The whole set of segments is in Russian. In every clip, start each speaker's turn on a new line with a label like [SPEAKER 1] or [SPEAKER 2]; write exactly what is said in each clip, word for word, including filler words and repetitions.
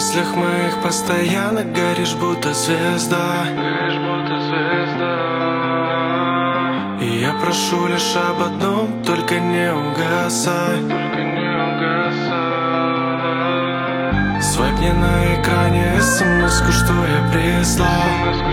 [SPEAKER 1] мыслях моих постоянно горишь, будто звезда. Горишь, будто звезда. И я прошу лишь об одном, только не угасай. Только не угасай. Свайпни на экране смс-ку, что я прислал.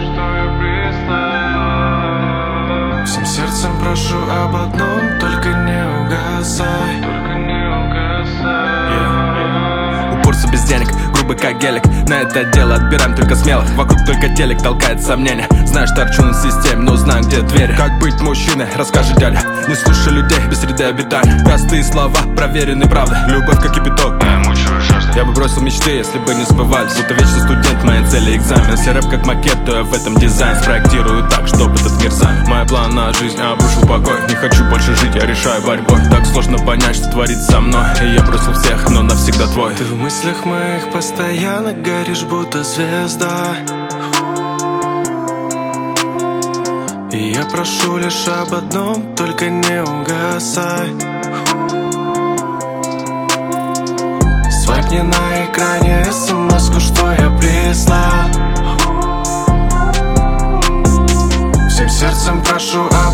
[SPEAKER 1] Всем сердцем прошу об одном, только не угасай. Только не угасай.
[SPEAKER 2] Упорство без денег, грубый как гелик. На это дело отбираем только смелых. Вокруг только телек толкает сомнения. Знаешь, торчу на системе, но знаю, где двери. Как быть мужчиной, расскажет дядя. Не слушай людей без среды обитания. Простые слова, проверенные правды. Любовь как кипяток, я бы бросил мечты, если бы не сбывались. Будто вечный студент, мои цели экзамен. Если рэп как макет, то я в этом дизайн спроектирую так, чтобы этот мир замер. Моя план на жизнь обрушил покой. Не хочу больше жить, я решаю борьбой. Так сложно понять, что творится со мной. И я бросил всех, но навсегда твой.
[SPEAKER 1] Ты в мыслях моих постоянно горишь, будто звезда. И я прошу лишь об одном, только не угасай. Свайпни на экране смс-ку, что я прислал. Всем сердцем прошу об